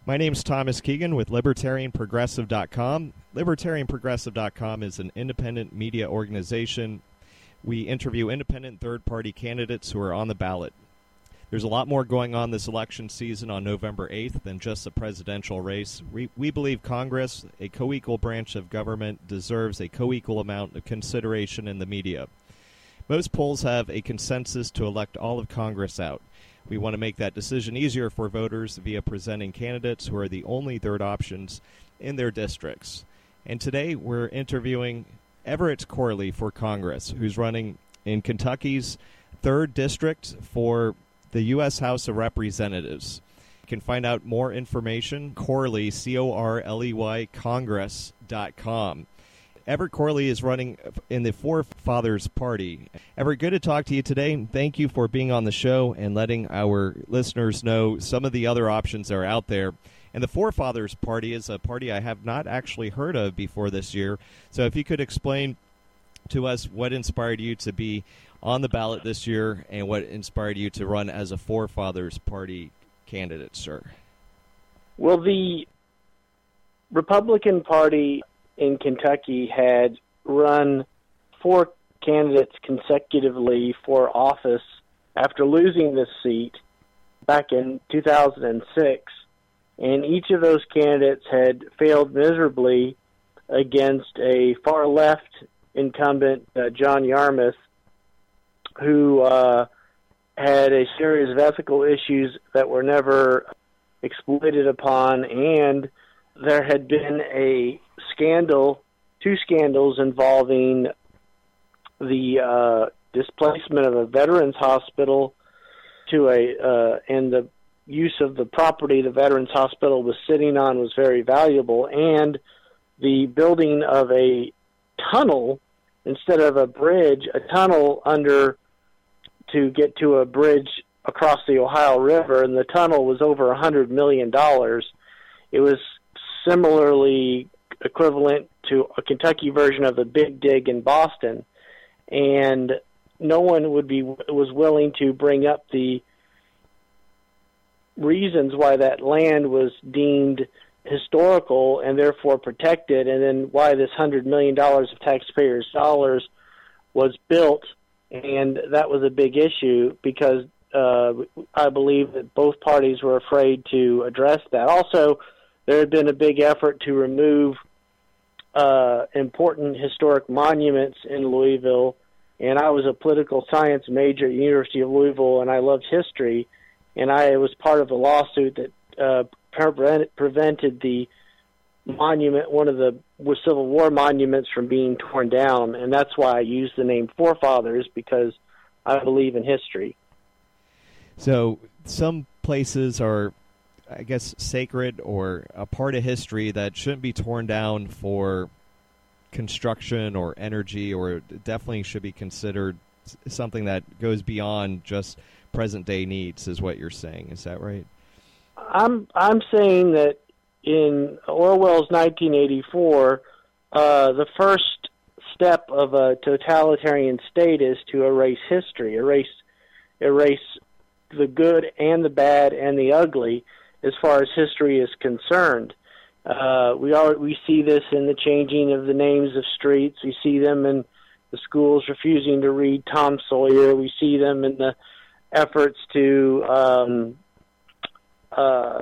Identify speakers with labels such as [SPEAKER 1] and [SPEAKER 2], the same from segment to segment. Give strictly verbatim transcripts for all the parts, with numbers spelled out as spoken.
[SPEAKER 1] My name's Thomas Keegan with Libertarian Progressive dot com. Libertarian Progressive dot com is an independent media organization. We interview independent third-party candidates who are on the ballot. There's a lot more going on this election season on November eighth than just the presidential race. We, we believe Congress, a co-equal branch of government, deserves a co-equal amount of consideration in the media. Most polls have a consensus to elect all of Congress out. We want to make that decision easier for voters via presenting candidates who are the only third options in their districts. And today we're interviewing Everett Corley for Congress, who's running in Kentucky's third district for the U S House of Representatives. You can find out more information, Corley, C O R L E Y, Congress dot com. Everett Corley is running in the Forefathers Party. Everett, good to talk to you today. Thank you for being on the show and letting our listeners know some of the other options that are out there. And the Forefathers Party is a party I have not actually heard of before this year. So if you could explain to us what inspired you to be on the ballot this year and what inspired you to run as a Forefathers Party candidate, sir.
[SPEAKER 2] Well, the Republican Party in Kentucky had run four candidates consecutively for office after losing this seat back in two thousand six, and each of those candidates had failed miserably against a far-left incumbent, uh, John Yarmuth, who uh, had a series of ethical issues that were never exploited upon, and there had been a scandal, two scandals involving the uh, displacement of a veterans hospital to a, uh, and the use of the property the veterans hospital was sitting on was very valuable, and the building of a tunnel instead of a bridge, a tunnel under to get to a bridge across the Ohio River, and the tunnel was over one hundred million dollars. It was similarly equivalent to a Kentucky version of the Big Dig in Boston, and no one would be was willing to bring up the reasons why that land was deemed historical and therefore protected, and then why this one hundred million dollars of taxpayers' dollars was built. And that was a big issue because uh, I believe that both parties were afraid to address that. Also, there had been a big effort to remove uh, important historic monuments in Louisville, and I was a political science major at the University of Louisville, and I loved history, and I was part of a lawsuit that uh, pre- prevented the monument, one of the Civil War monuments, from being torn down, and that's why I use the name Forefathers, because I believe in history.
[SPEAKER 1] So some places are, I guess, sacred or a part of history that shouldn't be torn down for construction or energy, or definitely should be considered something that goes beyond just present-day needs, is what you're saying. Is that right?
[SPEAKER 2] I'm I'm saying that in Orwell's nineteen eighty-four, uh, the first step of a totalitarian state is to erase history, erase erase the good and the bad and the ugly as far as history is concerned. Uh, we are, we see this in the changing of the names of streets. We see them in the schools refusing to read Tom Sawyer. We see them in the efforts to um, uh,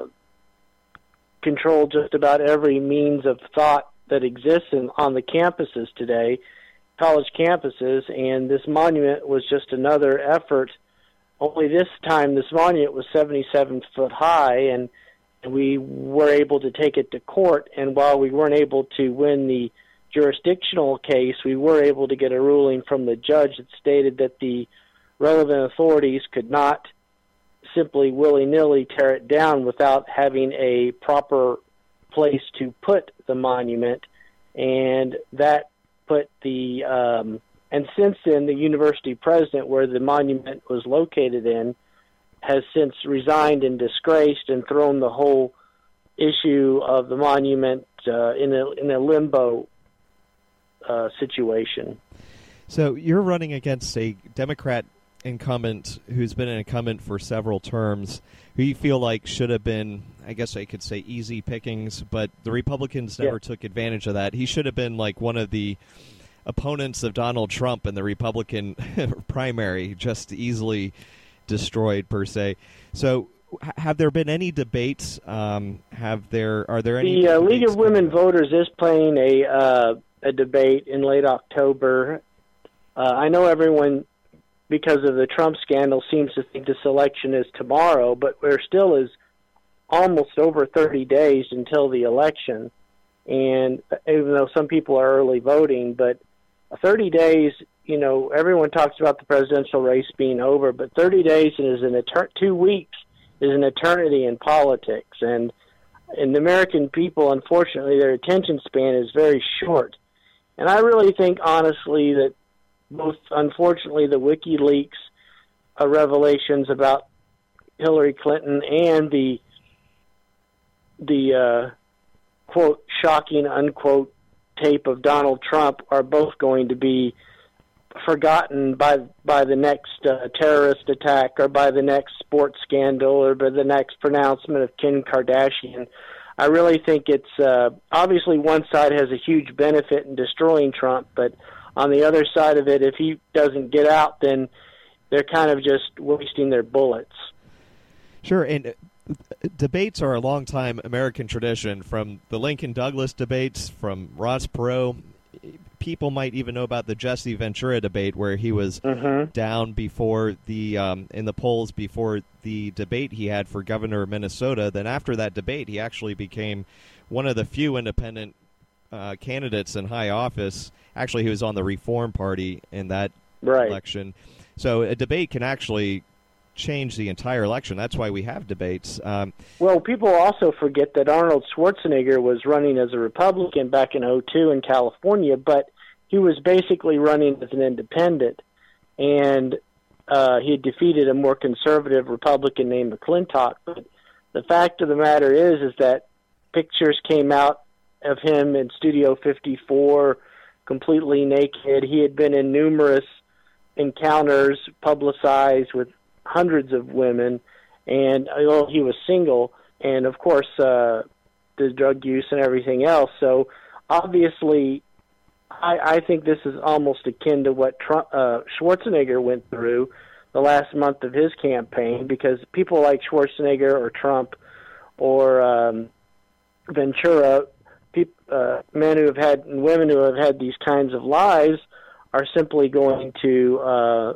[SPEAKER 2] control just about every means of thought that exists in, on the campuses today, college campuses, and this monument was just another effort. Only this time, this monument was seventy-seven foot high, and we were able to take it to court, and while we weren't able to win the jurisdictional case, we were able to get a ruling from the judge that stated that the relevant authorities could not simply willy-nilly tear it down without having a proper place to put the monument, and that put the, um, and since then, the university president where the monument was located in has since resigned and disgraced and thrown the whole issue of the monument uh, in a in a limbo uh, situation.
[SPEAKER 1] So you're running against a Democrat incumbent who's been an incumbent for several terms, who you feel like should have been, I guess I could say, easy pickings, but the Republicans never
[SPEAKER 2] yeah.
[SPEAKER 1] took advantage of that. He should have been like one of the opponents of Donald Trump in the Republican primary, just easily destroyed per se. So have there been any debates? Um, have there, are there any?
[SPEAKER 2] The uh, League of Women Voters is playing a, uh, a debate in late October. Uh, I know everyone, because of the Trump scandal, seems to think this election is tomorrow, but there still is almost over thirty days until the election. And even though some people are early voting, but thirty days, you know, everyone talks about the presidential race being over, but thirty days is an etern- two weeks is an eternity in politics. And, and the American people, unfortunately, their attention span is very short. And I really think, honestly, that both, unfortunately, the WikiLeaks uh, revelations about Hillary Clinton and the the uh, quote shocking unquote tape of Donald Trump are both going to be forgotten by by the next uh, terrorist attack, or by the next sports scandal, or by the next pronouncement of Kim Kardashian. I really think it's uh, obviously one side has a huge benefit in destroying Trump, but on the other side of it, if he doesn't get out, then they're kind of just wasting their bullets.
[SPEAKER 1] Sure, and debates are a long-time American tradition, from the Lincoln-Douglas debates, from Ross Perot. People might even know about the Jesse Ventura debate, where he was
[SPEAKER 2] mm-hmm.
[SPEAKER 1] down before the um, in the polls before the debate he had for governor of Minnesota. Then after that debate, he actually became one of the few independent uh, candidates in high office. Actually, he was on the Reform Party in that
[SPEAKER 2] right.
[SPEAKER 1] election. So a debate can actually change the entire election. That's why we have debates. Um,
[SPEAKER 2] well, people also forget that Arnold Schwarzenegger was running as a Republican back in oh two in California, but he was basically running as an independent, and uh, he had defeated a more conservative Republican named McClintock. But the fact of the matter is, is that pictures came out of him in Studio fifty-four, completely naked. He had been in numerous encounters publicized with hundreds of women, and well, he was single, and of course uh, the drug use and everything else. So obviously, I, I think this is almost akin to what Trump, uh, Schwarzenegger went through the last month of his campaign, because people like Schwarzenegger or Trump or um, Ventura, peop, uh, men who have had and women who have had these kinds of lives, are simply going to uh,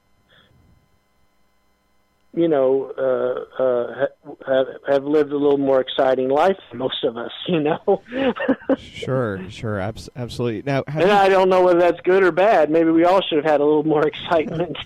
[SPEAKER 2] you know, uh, uh, have, have lived a little more exciting life than most of us, you know?
[SPEAKER 1] Sure, sure, abs- absolutely. Now, have
[SPEAKER 2] and
[SPEAKER 1] you...
[SPEAKER 2] I don't know whether that's good or bad. Maybe we all should have had a little more excitement.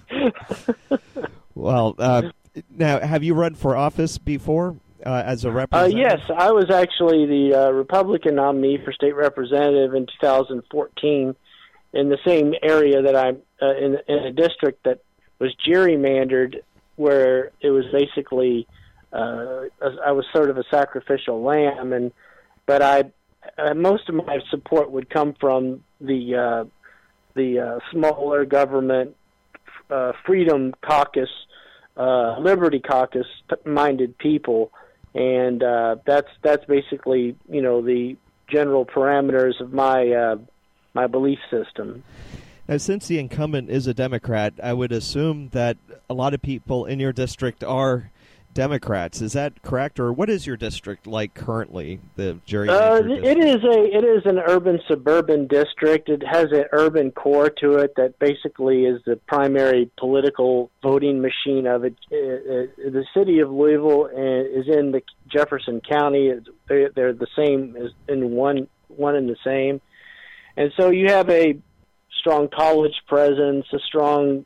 [SPEAKER 1] Well, uh, now, have you run for office before uh, as a representative?
[SPEAKER 2] Uh, yes, I was actually the uh, Republican nominee for state representative in two thousand fourteen in the same area that I'm, uh, in, in a district that was gerrymandered, where it was basically, uh, I was sort of a sacrificial lamb, and but I, uh, most of my support would come from the uh, the uh, smaller government, uh, Freedom Caucus, uh, Liberty Caucus minded people, and uh, that's that's basically, you know, the general parameters of my uh, my belief system.
[SPEAKER 1] Now, since the incumbent is a Democrat, I would assume that a lot of people in your district are Democrats. Is that correct, or what is your district like currently? The gerrymandered
[SPEAKER 2] uh, it is a it is an urban suburban district. It has an urban core to it that basically is the primary political voting machine of it. Uh, uh, the city of Louisville is in the Jefferson County. They're, they're the same as in one one and the same, and so you have a strong college presence, a strong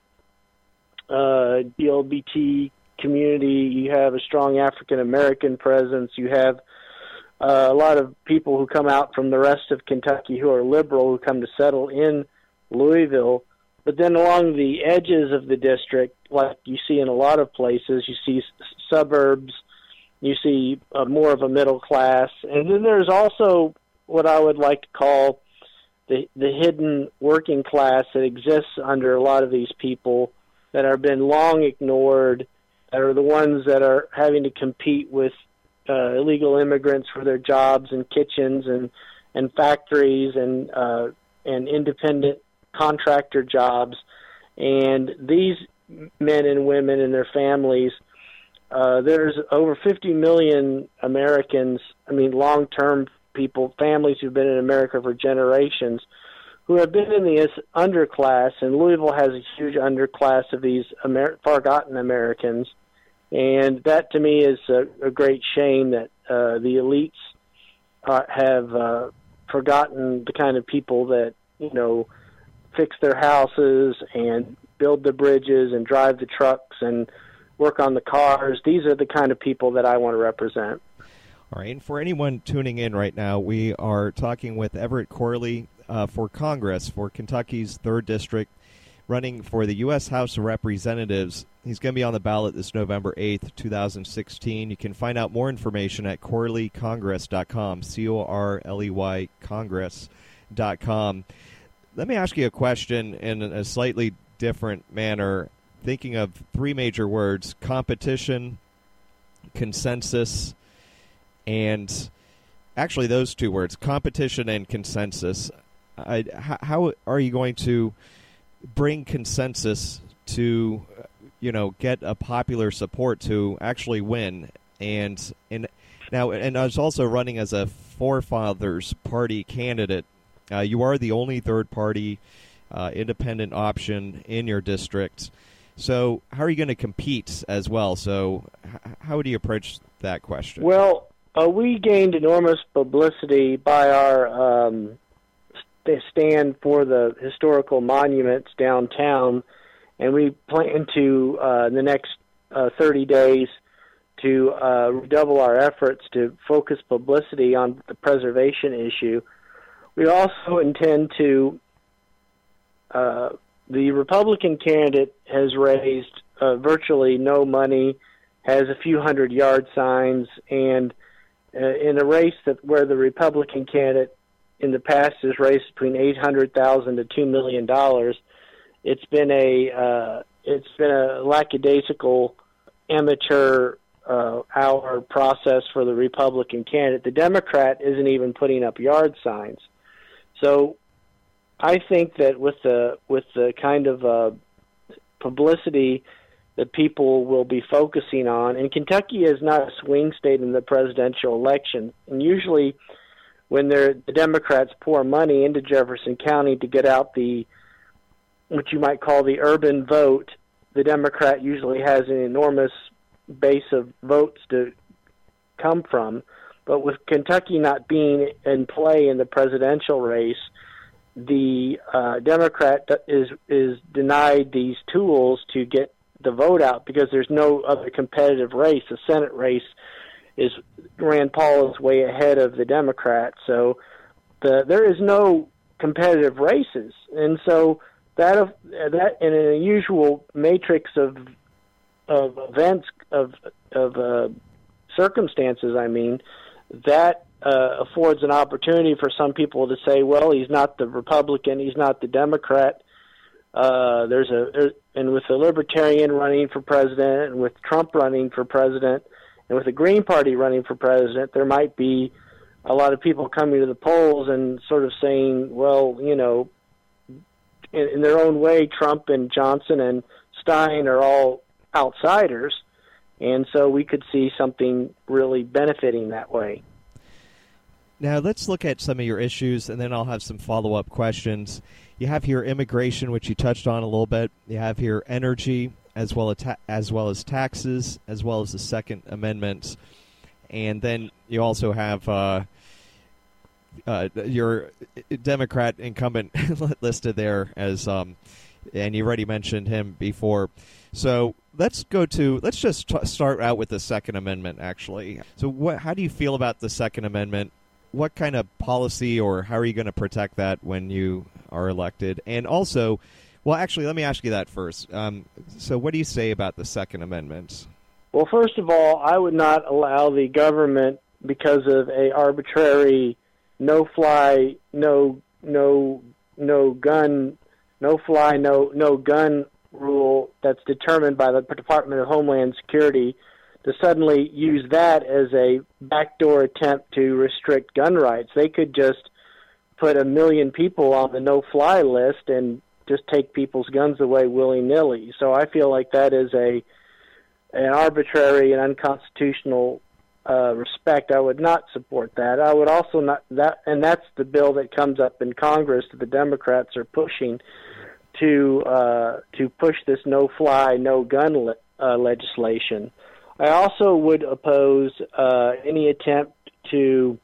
[SPEAKER 2] uh, D L B T community. You have a strong African American presence. You have uh, a lot of people who come out from the rest of Kentucky who are liberal, who come to settle in Louisville. But then along the edges of the district, like you see in a lot of places, you see s- suburbs, you see uh, more of a middle class. And then there's also what I would like to call the the hidden working class that exists under a lot of these people, that have been long ignored, that are the ones that are having to compete with uh, illegal immigrants for their jobs in kitchens and, and factories and uh, and independent contractor jobs. And these men and women and their families, uh, there's over fifty million Americans, I mean long-term people, families who've been in America for generations, who have been in the underclass, and Louisville has a huge underclass of these Amer- forgotten Americans. And that, to me, is a, a great shame that uh, the elites uh, have uh, forgotten the kind of people that, you know, fix their houses and build the bridges and drive the trucks and work on the cars. These are the kind of people that I want to represent.
[SPEAKER 1] All right, and for anyone tuning in right now, we are talking with Everett Corley uh, for Congress for Kentucky's third District, running for the U S House of Representatives. He's going to be on the ballot this November eighth, two thousand sixteen. You can find out more information at corley congress dot com, C O R L E Y Congress dot com. Let me ask you a question in a slightly different manner, thinking of three major words: competition, consensus, and actually those two words, competition and consensus. I, how are you going to bring consensus to, you know, get a popular support to actually win? And and now, and I was also running as a Forefathers Party candidate. Uh, you are the only third-party uh, independent option in your district. So how are you going to compete as well? So h- how would you approach that question?
[SPEAKER 2] Well, uh, we gained enormous publicity by our um, stand for the historical monuments downtown, and we plan to, uh, in the next uh, thirty days, to uh, redouble our efforts to focus publicity on the preservation issue. We also intend to, uh, the Republican candidate has raised uh, virtually no money, has a few hundred yard signs, and uh, in a race that where the Republican candidate in the past has raised between eight hundred thousand dollars to two million dollars, it's been a uh, it's been a lackadaisical, amateur uh, hour process for the Republican candidate. The Democrat isn't even putting up yard signs. So I think that with the with the kind of uh, publicity that people will be focusing on, and Kentucky is not a swing state in the presidential election, and usually when they're, the Democrats pour money into Jefferson County to get out the, what you might call the urban vote, the Democrat usually has an enormous base of votes to come from. But with Kentucky not being in play in the presidential race, the uh, Democrat is is denied these tools to get the vote out because there's no other competitive race. The Senate race is Rand Paul is way ahead of the Democrat, so the, there is no competitive races, and so that of that in an unusual matrix of of events of of uh, circumstances, I mean. That uh, affords an opportunity for some people to say, well, he's not the Republican, he's not the Democrat. Uh, there's a there, and with the Libertarian running for president, and with Trump running for president, and with the Green Party running for president, there might be a lot of people coming to the polls and sort of saying, well, you know, in, in their own way, Trump and Johnson and Stein are all outsiders. And so we could see something really benefiting that way.
[SPEAKER 1] Now let's look at some of your issues, and then I'll have some follow-up questions. You have here immigration, which you touched on a little bit. You have here energy, as well as, ta- as well as taxes, as well as the Second Amendment. And then you also have uh, uh, your Democrat incumbent listed there as, um, and you already mentioned him before. So let's go to, let's just t- start out with the Second Amendment, actually. So what, how do you feel about the Second Amendment? What kind of policy, or how are you going to protect that when you are elected? And also, well, actually, let me ask you that first. Um, so what do you say about the Second Amendment?
[SPEAKER 2] Well, first of all, I would not allow the government, because of a arbitrary no-fly, no, no, no gun, no-fly, no, no gun rule that's determined by the Department of Homeland Security to suddenly use that as a backdoor attempt to restrict gun rights. They could just put a million people on the no-fly list and just take people's guns away willy-nilly. So I feel like that is a an arbitrary and unconstitutional uh, respect. I would not support that. I would also not that, and that's the bill that comes up in Congress that the Democrats are pushing to uh, to push this no-fly, no-gun le- uh, legislation. I also would oppose uh, any attempt to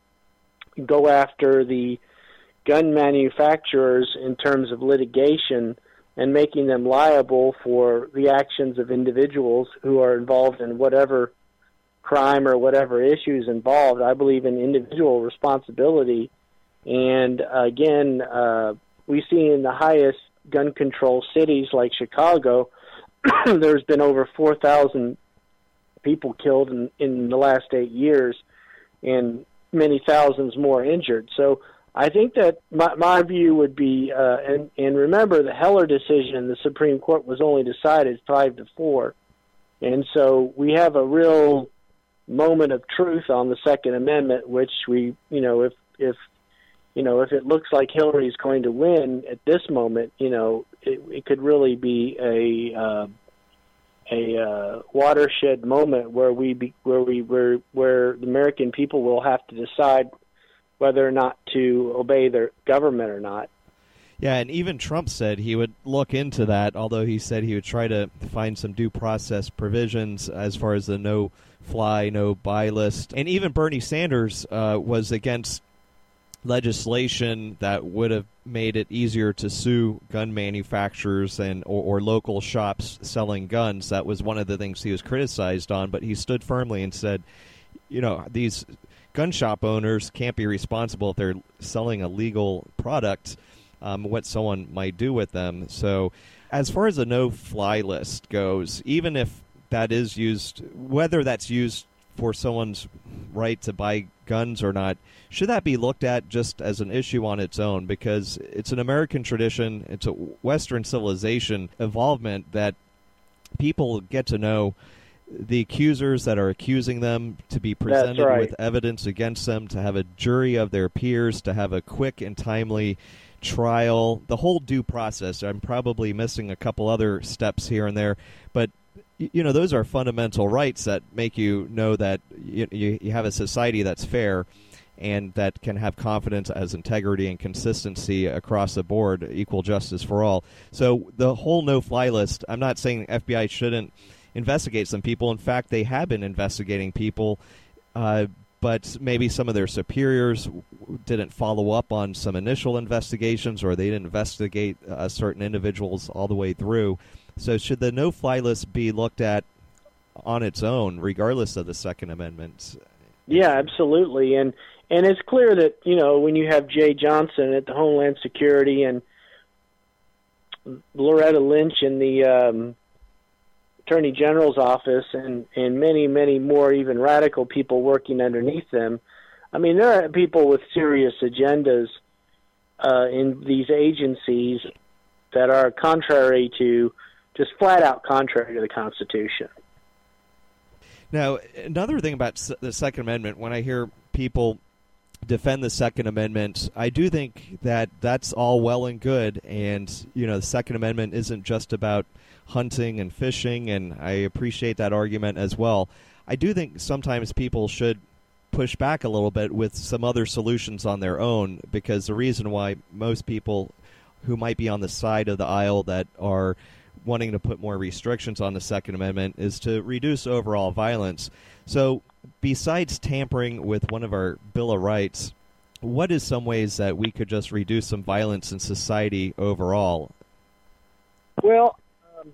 [SPEAKER 2] go after the gun manufacturers in terms of litigation and making them liable for the actions of individuals who are involved in whatever crime or whatever issues involved. I believe in individual responsibility. And again, uh, we see in the highest gun control cities like Chicago, there's been over four thousand people killed in, in the last eight years and many thousands more injured. So I think that my, my view would be, uh, and, and remember the Heller decision in the Supreme Court was only decided five to four. And so we have a real moment of truth on the Second Amendment, which we, you know, if, if, you know, if it looks like Hillary's going to win at this moment, you know, it, it could really be a, uh, a uh, watershed moment where we be, where we where where the American people will have to decide whether or not to obey their government or not.
[SPEAKER 1] Yeah, and even Trump said he would look into that, although he said he would try to find some due process provisions as far as the no-fly, no-buy list. And even Bernie Sanders uh, was against legislation that would have made it easier to sue gun manufacturers and or, or local shops selling guns. That was one of the things he was criticized on, but he stood firmly and said, you know, these gun shop owners can't be responsible if they're selling a legal product, um, what someone might do with them. So as far as a no-fly list goes, even if that is used, whether that's used for someone's right to buy guns or not, should that be looked at just as an issue on its own? Because it's an American tradition, it's a Western civilization involvement that people get to know the accusers that are accusing them, to be presented
[SPEAKER 2] right.
[SPEAKER 1] with evidence against them, to have a jury of their peers, to have a quick and timely trial, the whole due process. I'm probably missing a couple other steps here and there, but you know, those are fundamental rights that make you know that you, you, you have a society that's fair and that can have confidence as integrity and consistency across the board, equal justice for all. So the whole no-fly list, I'm not saying F B I shouldn't investigate some people. In fact, they have been investigating people, uh, but maybe some of their superiors didn't follow up on some initial investigations, or they didn't investigate uh, certain individuals all the way through. So should the no-fly list be looked at on its own, regardless of the Second Amendment?
[SPEAKER 2] Yeah, absolutely. And and it's clear that, you know, when you have Jay Johnson at the Homeland Security and Loretta Lynch in the um, Attorney General's office and, and many, many more even radical people working underneath them, I mean, there are people with serious agendas uh, in these agencies that are contrary to, just flat out contrary to the Constitution.
[SPEAKER 1] Now, another thing about the Second Amendment, when I hear people defend the Second Amendment, I do think that that's all well and good, and you know, the Second Amendment isn't just about hunting and fishing, and I appreciate that argument as well. I do think sometimes people should push back a little bit with some other solutions on their own, because the reason why most people who might be on the side of the aisle that are wanting to put more restrictions on the Second Amendment is to reduce overall violence. So besides tampering with one of our Bill of Rights, what is some ways that we could just reduce some violence in society overall?
[SPEAKER 2] Well, um,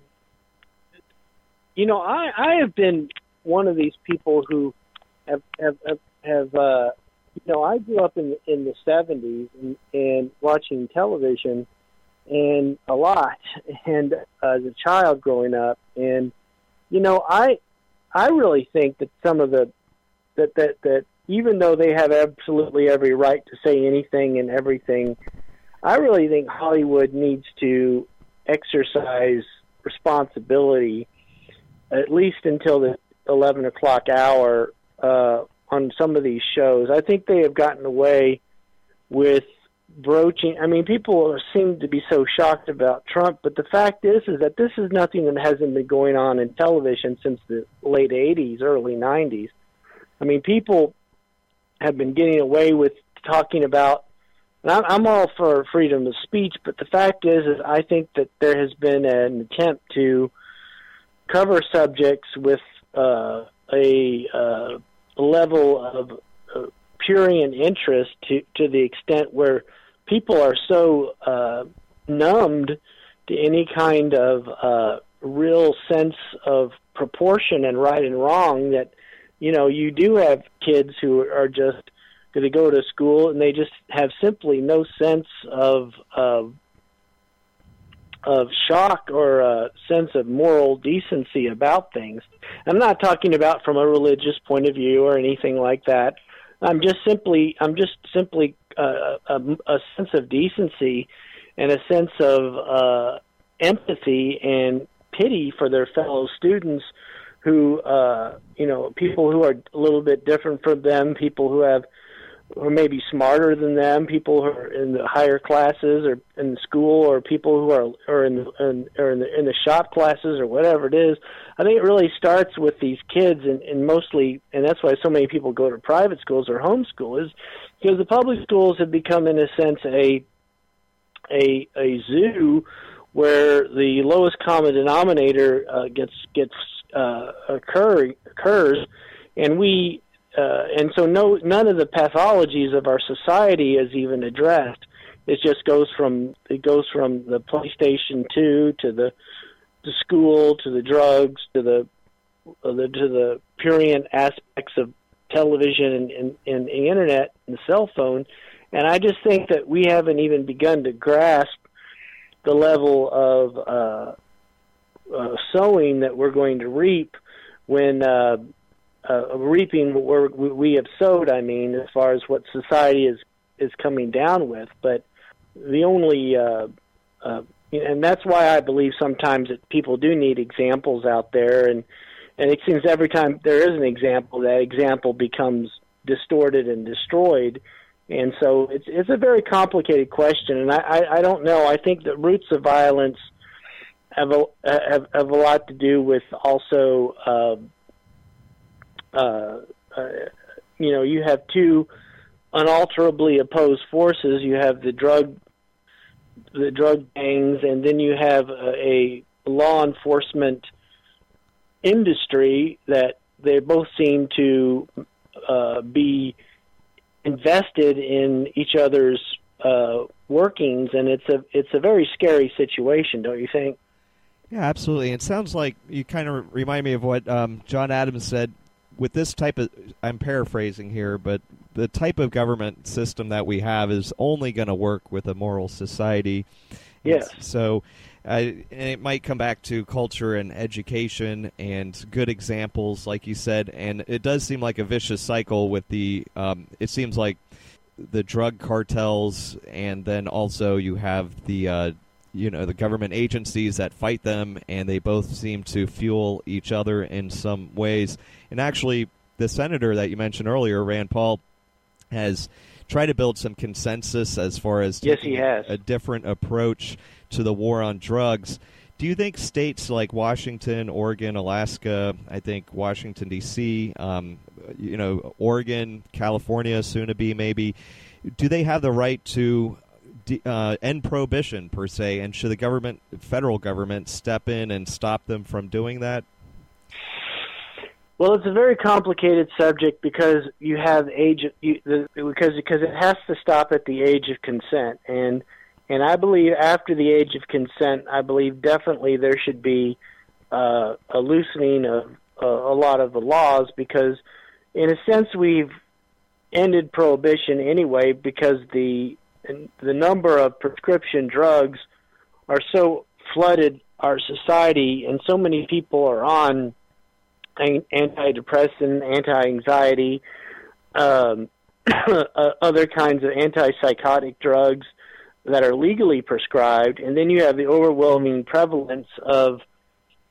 [SPEAKER 2] you know, I, I have been one of these people who have, have, have, have uh, you know, I grew up in, in the seventies and, and watching television and a lot, and uh, as a child growing up, and you know, I I really think that some of the that that that even though they have absolutely every right to say anything and everything, I really think Hollywood needs to exercise responsibility, at least until the eleven o'clock hour uh, on some of these shows. I think they have gotten away with broaching. I mean, people seem to be so shocked about Trump, but the fact is, is that this is nothing that hasn't been going on in television since the late eighties, early nineties. I mean, people have been getting away with talking about, and I'm, I'm all for freedom of speech, but the fact is, is I think that there has been an attempt to cover subjects with uh, a uh, level of uh, prurient interest to, to the extent where people are so uh, numbed to any kind of uh, real sense of proportion and right and wrong that, you know, you do have kids who are just going to go to school and they just have simply no sense of of, of shock or a sense of moral decency about things. I'm not talking about from a religious point of view or anything like that. I'm just simply, I'm just simply uh, a, a sense of decency and a sense of uh, empathy and pity for their fellow students who, uh, you know, people who are a little bit different from them, people who have, who are maybe smarter than them, people who are in the higher classes or in school, or people who are, are in, in, or in the in the shop classes or whatever it is. I think it really starts with these kids, and, and mostly, and that's why so many people go to private schools or homeschool, is because the public schools have become, in a sense, a a a zoo where the lowest common denominator uh, gets gets uh, occur occurs, and we uh, and so no none of the pathologies of our society is even addressed. It just goes from it goes from the PlayStation two to the to school to the drugs to the, uh, the to the prurient aspects of television and, and, and the internet and the cell phone, and I just think that we haven't even begun to grasp the level of uh, uh, sowing that we're going to reap when uh, uh, reaping what we're, we have sowed. I mean, as far as what society is is coming down with, but the only uh, uh, and that's why I believe sometimes that people do need examples out there, and and it seems every time there is an example, that example becomes distorted and destroyed. And so it's it's a very complicated question, and I, I, I don't know. I think the roots of violence have a, have, have a lot to do with also, uh, uh, uh, you know, you have two unalterably opposed forces. You have the drug the drug gangs, and then you have a, a law enforcement industry that they both seem to uh, be invested in each other's uh, workings, and it's a it's a very scary situation, don't you think?
[SPEAKER 1] Yeah, absolutely. It sounds like you kind of remind me of what um, John Adams said. With this type of, I'm paraphrasing here, but the type of government system that we have is only going to work with a moral society.
[SPEAKER 2] Yes.
[SPEAKER 1] It's, so uh, and it might come back to culture and education and good examples, like you said. And it does seem like a vicious cycle with the, um, it seems like the drug cartels, and then also you have the, uh, you know, the government agencies that fight them, and they both seem to fuel each other in some ways. And actually, the senator that you mentioned earlier, Rand Paul, has tried to build some consensus as far as
[SPEAKER 2] yes, he has.
[SPEAKER 1] a different approach to the war on drugs. Do you think states like Washington, Oregon, Alaska, I think Washington, D C, um, you know, Oregon, California, soon to be maybe, do they have the right to uh, end prohibition, per se, and should the government, federal government, step in and stop them from doing that?
[SPEAKER 2] Well, it's a very complicated subject because you have age you, the, because because it has to stop at the age of consent, and and I believe after the age of consent, I believe definitely there should be uh, a loosening of uh, a lot of the laws, because in a sense we've ended prohibition anyway, because the the number of prescription drugs are so flooded our society, and so many people are on antidepressant, anti-anxiety, um, other kinds of antipsychotic drugs that are legally prescribed, and then you have the overwhelming prevalence of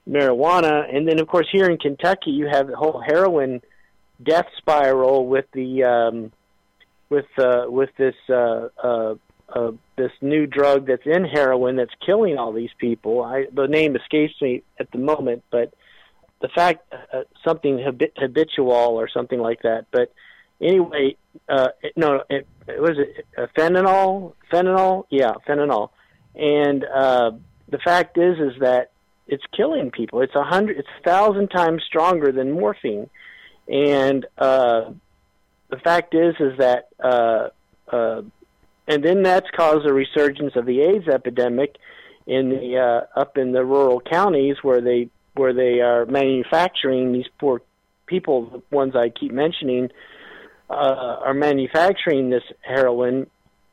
[SPEAKER 2] marijuana. And then, of course, here in Kentucky, you have the whole heroin death spiral with the um, with uh, with this uh, uh, uh, this new drug that's in heroin that's killing all these people. I, the name escapes me at the moment, but the fact uh, something habit- habitual or something like that. But anyway, uh, no, it, it was it uh, fentanyl. Fentanyl, yeah, fentanyl. And uh, the fact is, is that it's killing people. It's a hundred, it's a thousand times stronger than morphine. And uh, the fact is, is that, uh, uh, and then that's caused a resurgence of the AIDS epidemic in the uh, up in the rural counties where they where they are manufacturing these poor people. The ones I keep mentioning uh, are manufacturing this heroin,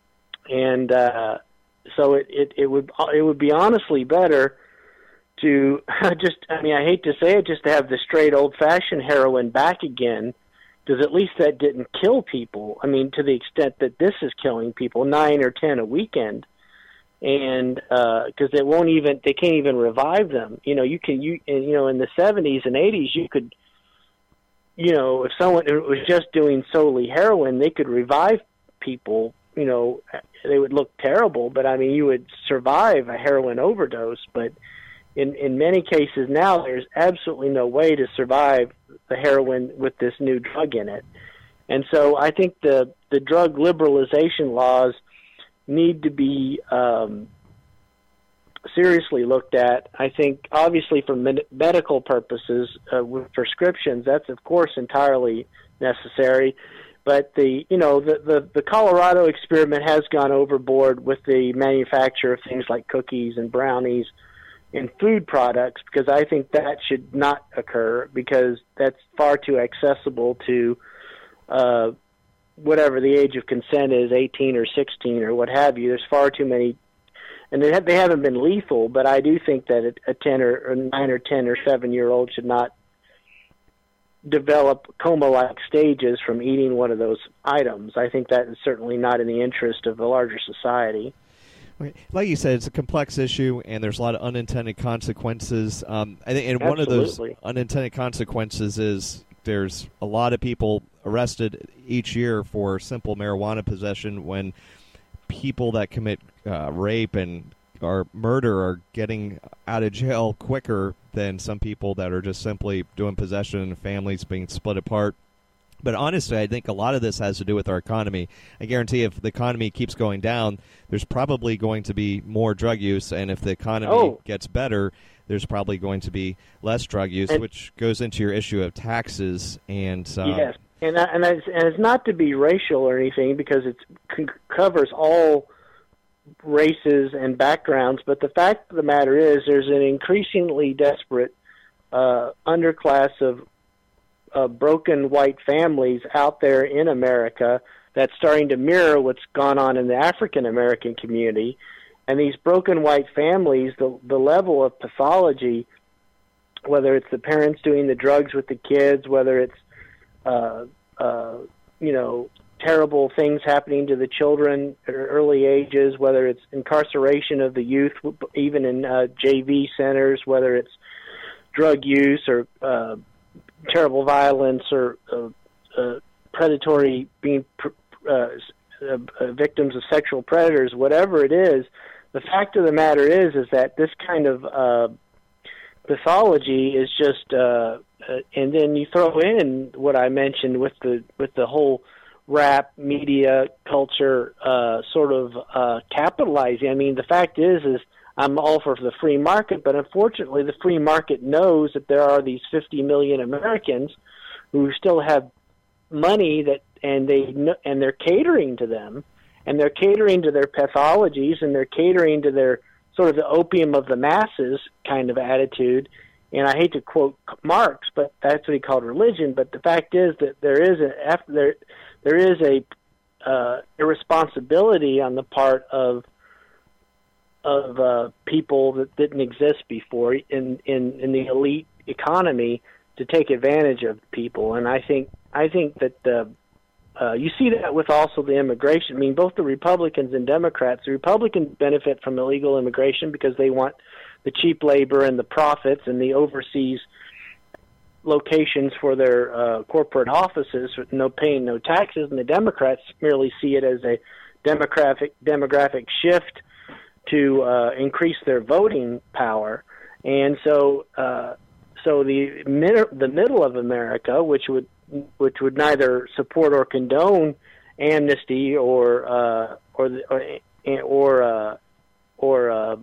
[SPEAKER 2] and uh, so it, it it would it would be honestly better to just, I mean, I hate to say it, just to have the straight old-fashioned heroin back again, because at least that didn't kill people. I mean, to the extent that this is killing people, nine or ten a weekend, and because uh, it won't even, they can't even revive them. You know, you can, you you know, in the seventies and eighties, you could, you know, if someone was just doing solely heroin, they could revive people. You know, they would look terrible, but I mean, you would survive a heroin overdose, but In in many cases now, there's absolutely no way to survive the heroin with this new drug in it. And so I think the, the drug liberalization laws need to be um, seriously looked at. I think, obviously, for med- medical purposes, uh, with prescriptions, that's, of course, entirely necessary. But the you know the, the, the Colorado experiment has gone overboard with the manufacture of things like cookies and brownies in food products, because I think that should not occur, because that's far too accessible to uh, whatever the age of consent is, eighteen or sixteen or what have you. There's far too many, and they, have, they haven't been lethal, but I do think that a, a ten or, or nine or ten or seven year old should not develop coma-like stages from eating one of those items. I think that is certainly not in the interest of the larger society.
[SPEAKER 1] Like you said, it's a complex issue, and there's a lot of unintended consequences. Um, I think, and one of those unintended consequences is there's a lot of people arrested each year for simple marijuana possession, when people that commit uh, rape and or murder are getting out of jail quicker than some people that are just simply doing possession and families being split apart. But honestly, I think a lot of this has to do with our economy. I guarantee if the economy keeps going down, there's probably going to be more drug use. And if the economy oh. gets better, there's probably going to be less drug use, and, which goes into your issue of taxes. And uh,
[SPEAKER 2] yes, and, and, it's, and it's not to be racial or anything, because it c- covers all races and backgrounds. But the fact of the matter is, there's an increasingly desperate uh, underclass of Uh, broken white families out there in America that's starting to mirror what's gone on in the African American community. And these broken white families, the the level of pathology, whether it's the parents doing the drugs with the kids, whether it's uh, uh, you know terrible things happening to the children at early ages, whether it's incarceration of the youth, even in uh, J V centers, whether it's drug use or uh, terrible violence or uh, uh, predatory being uh, uh, victims of sexual predators, whatever it is, the fact of the matter is is that this kind of uh, pathology is just, uh, uh, and then you throw in what I mentioned with the with the whole rap media culture uh, sort of uh, capitalizing. I mean, the fact is is I'm all for the free market, but unfortunately the free market knows that there are these fifty million Americans who still have money that, and they and they're catering to them, and they're catering to their pathologies, and they're catering to their sort of the opium of the masses kind of attitude. And I hate to quote Marx, but that's what he called religion. But the fact is that there is a there there is a uh, irresponsibility on the part of of uh, people that didn't exist before in, in, in the elite economy to take advantage of people. And I think I think that the, uh, you see that with also the immigration. I mean, both the Republicans and Democrats, the Republicans benefit from illegal immigration because they want the cheap labor and the profits and the overseas locations for their uh, corporate offices with no paying no taxes, and the Democrats merely see it as a demographic demographic shift to uh, increase their voting power. And so uh, so the mid- the middle of America, which would which would neither support or condone amnesty or uh, or the, or or uh, or uh,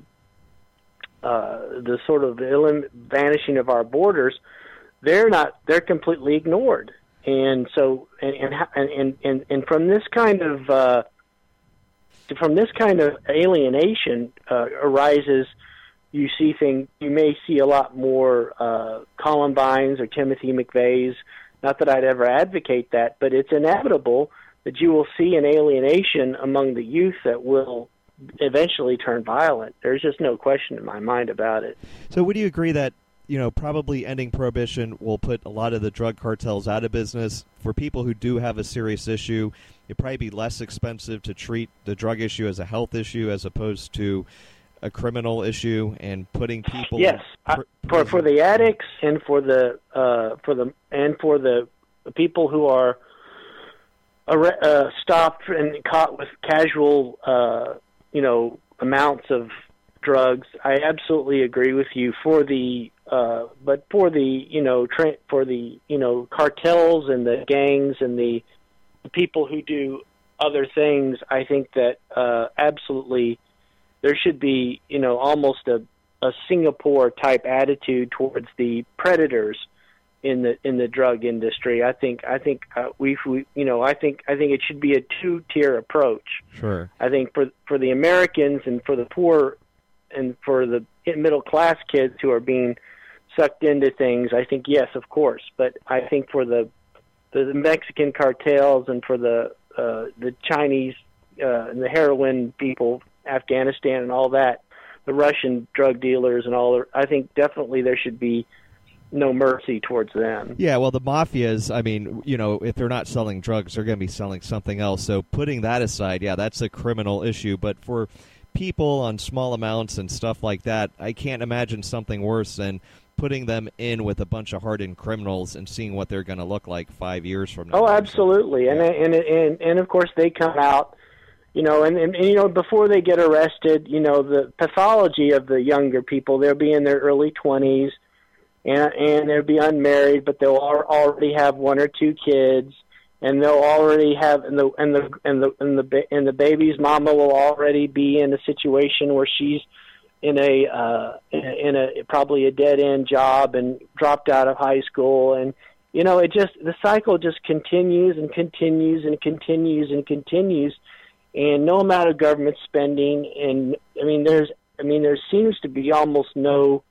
[SPEAKER 2] uh, the sort of elim- vanishing of our borders, they're not. They're completely ignored. And so, and and and and, and from this kind of uh, from this kind of alienation uh, arises. You see things. You may see a lot more uh, Columbines or Timothy McVeighs. Not that I'd ever advocate that, but it's inevitable that you will see an alienation among the youth that will eventually turn violent. There's just no question in my mind about it.
[SPEAKER 1] So would you agree that, you know, probably ending prohibition will put a lot of the drug cartels out of business? For people who do have a serious issue, it'd probably be less expensive to treat the drug issue as a health issue as opposed to a criminal issue, and putting people
[SPEAKER 2] yes
[SPEAKER 1] in pr-
[SPEAKER 2] for for the addicts and for the uh, for the and for the people who are uh, stopped and caught with casual uh, you know amounts of drugs. I absolutely agree with you. For the uh, but for the you know tra- for the you know cartels and the gangs and the, the people who do other things, I think that uh, absolutely. There should be, you know, almost a, a Singapore-type attitude towards the predators in the in the drug industry. I think I think uh, we, we you know I think I think it should be a two-tier approach.
[SPEAKER 1] Sure.
[SPEAKER 2] I think for for the Americans and for the poor and for the middle-class kids who are being sucked into things, I think yes, of course. But I think for the the Mexican cartels and for the uh, the Chinese uh, and the heroin people. Afghanistan and all that, the Russian drug dealers and all. I think definitely there should be no mercy towards them.
[SPEAKER 1] Yeah, well, the mafias, I mean, you know, if they're not selling drugs, they're going to be selling something else. So putting that aside, yeah, that's a criminal issue. But for people on small amounts and stuff like that, I can't imagine something worse than putting them in with a bunch of hardened criminals and seeing what they're going to look like five years from now.
[SPEAKER 2] Oh, absolutely. And, and, and, and, of course, they come out. You know, and, and, and, you know, before they get arrested, you know, the pathology of the younger people, they'll be in their early twenties, and, and they'll be unmarried, but they'll already have one or two kids, and they'll already have, and the and the and the and the and the baby's mama will already be in a situation where she's in a uh, in a probably a dead end job and dropped out of high school, and you know, it just the cycle just continues and continues and continues and continues. And no amount of government spending, and I mean, there's, I mean, there seems to be almost no,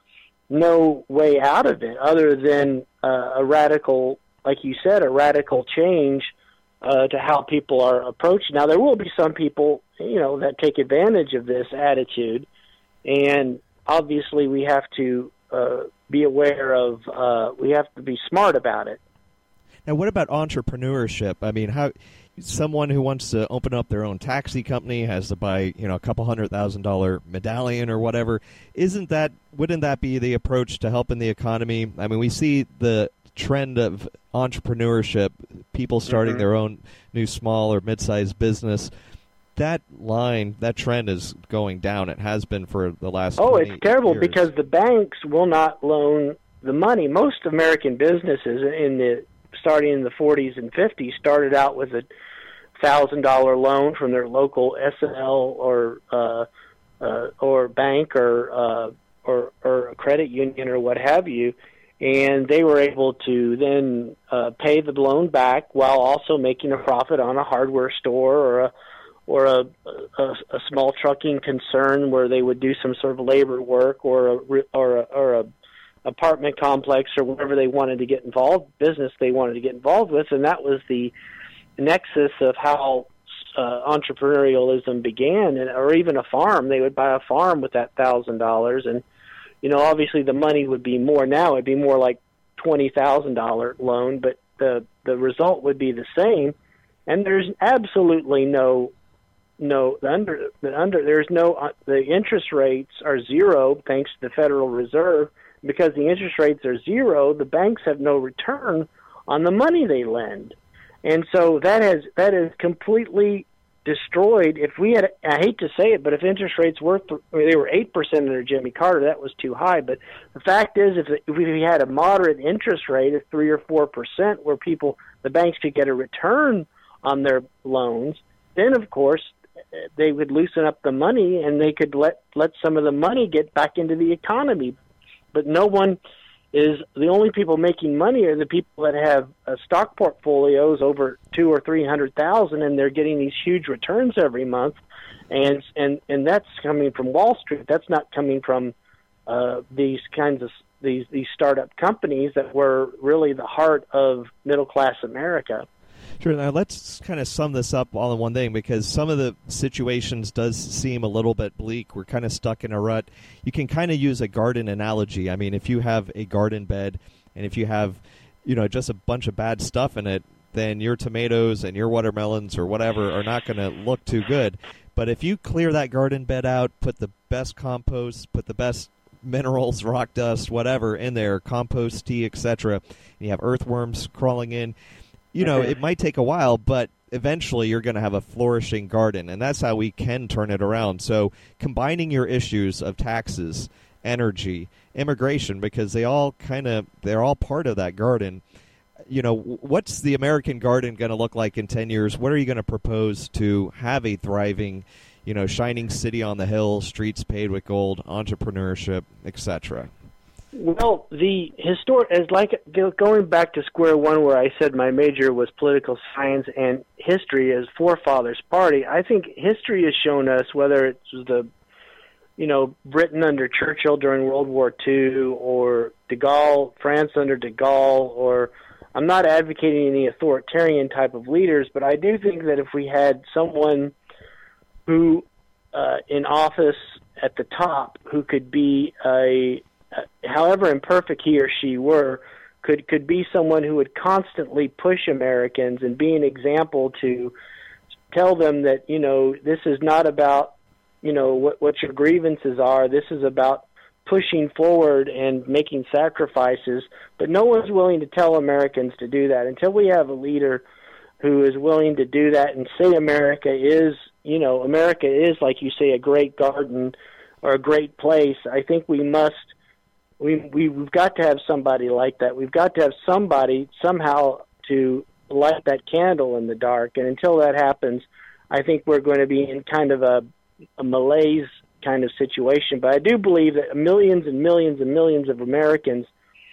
[SPEAKER 2] no way out of it other than uh, a radical, like you said, a radical change uh, to how people are approached. Now, there will be some people, you know, that take advantage of this attitude, and obviously, we have to uh, be aware of. Uh, we have to be smart about it.
[SPEAKER 1] Now, what about entrepreneurship? I mean, how? Someone who wants to open up their own taxi company has to buy, you know, a couple hundred thousand dollar medallion or whatever. Isn't that, wouldn't that be the approach to helping the economy? I mean, we see the trend of entrepreneurship, people starting mm-hmm. their own new small or mid-sized business. That line, that trend is going down. It has been for the last
[SPEAKER 2] Oh, it's terrible
[SPEAKER 1] years.
[SPEAKER 2] Because the banks will not loan the money. Most American businesses in the starting in the forties and fifties started out with a thousand dollar loan from their local S N L or uh, uh, or bank or uh, or or a credit union or what have you, and they were able to then uh, pay the loan back while also making a profit on a hardware store or a or a, a, a small trucking concern where they would do some sort of labor work or a or a, or a apartment complex or whatever they wanted to get involved, business they wanted to get involved with, and that was the nexus of how uh, entrepreneurialism began. And or even a farm, they would buy a farm with that thousand dollars, and you know, obviously the money would be more now. It'd be more like twenty thousand dollar loan, but the the result would be the same. And there's absolutely no no the under the under there's no uh, the interest rates are zero thanks to the Federal Reserve. Because the interest rates are zero, the banks have no return on the money they lend, and so that has that is completely destroyed. If we had, I hate to say it, but if interest rates were they were eight percent under Jimmy Carter, that was too high. But the fact is, if if we had a moderate interest rate of three or four percent, where people the banks could get a return on their loans, then of course they would loosen up the money and they could let let some of the money get back into the economy. But no one is the only people making money are the people that have uh, stock portfolios over two or three hundred thousand, and they're getting these huge returns every month, and and and that's coming from Wall Street. That's not coming from uh, these kinds of these these startup companies that were really the heart of middle class America.
[SPEAKER 1] Sure. Now let's kind of sum this up all in one thing, because some of the situations does seem a little bit bleak. We're kind of stuck in a rut. You can kind of use a garden analogy. I mean, if you have a garden bed and if you have, you know, just a bunch of bad stuff in it, then your tomatoes and your watermelons or whatever are not going to look too good. But if you clear that garden bed out, put the best compost, put the best minerals, rock dust, whatever in there, compost tea, et cetera, and you have earthworms crawling in, you know, it might take a while, but eventually you're going to have a flourishing garden, and that's how we can turn it around. So combining your issues of taxes, energy, immigration, because they all kind of, they're all part of that garden. You know, what's the American garden going to look like in ten years? What are you going to propose to have a thriving, you know, shining city on the hill, streets paved with gold, entrepreneurship, et cetera?
[SPEAKER 2] Well, the historic is like going back to square one, where I said my major was political science and history as forefathers' party. I think history has shown us, whether it's the, you know, Britain under Churchill during World War Two, or de Gaulle, France under de Gaulle, or I'm not advocating any authoritarian type of leaders, but I do think that if we had someone who uh, in office at the top who could be a however imperfect he or she were, could could be someone who would constantly push Americans and be an example to tell them that, you know, this is not about, you know, what, what your grievances are. This is about pushing forward and making sacrifices. But no one's willing to tell Americans to do that. Until we have a leader who is willing to do that and say America is, you know, America is, like you say, a great garden or a great place, I think we must We, we, we've got to have somebody like that. We've got to have somebody somehow to light that candle in the dark. And until that happens, I think we're going to be in kind of a, a malaise kind of situation. But I do believe that millions and millions and millions of Americans